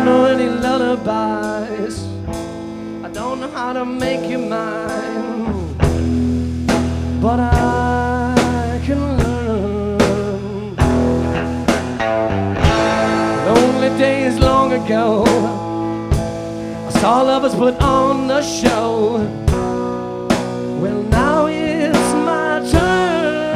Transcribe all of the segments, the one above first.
know any lullabies. I don't know how to make you mine, but I can learn. Lonely days long ago, I saw lovers put on the show. Well, now it's my turn.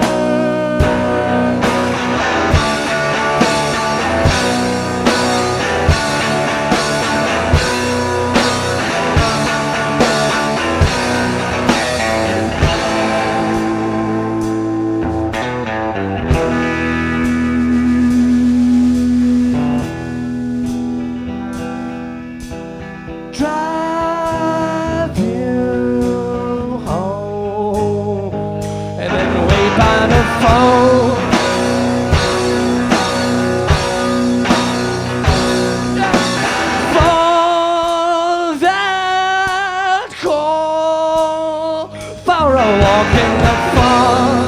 Drive you home and then wait by the phone. For that call, for a walk in the fog.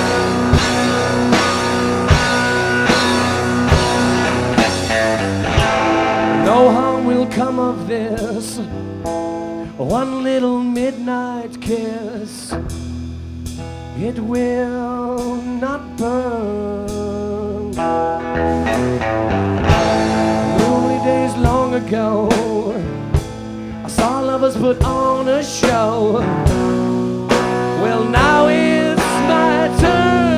No harm will come of this, one little midnight kiss. It will not burn. Lonely days long ago, I saw lovers put on a show. Well, now it's my turn.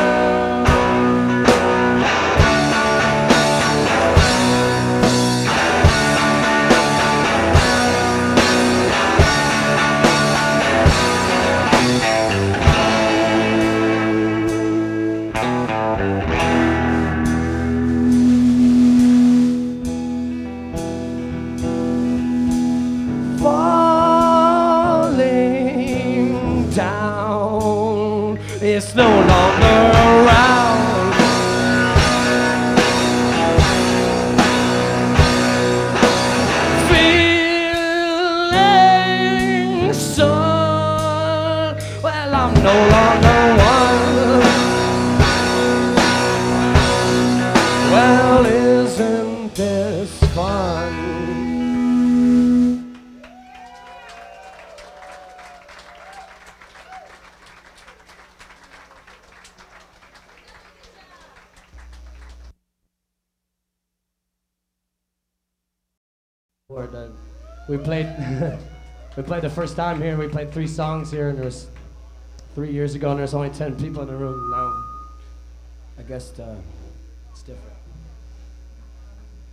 Falling down, it's no longer around. Feeling so, well, I'm no longer one. Well, isn't this fun? We played we played the first time here. We played 3 songs here, and there was 3 years ago, and there's only 10 people in the room now. I guess it's different.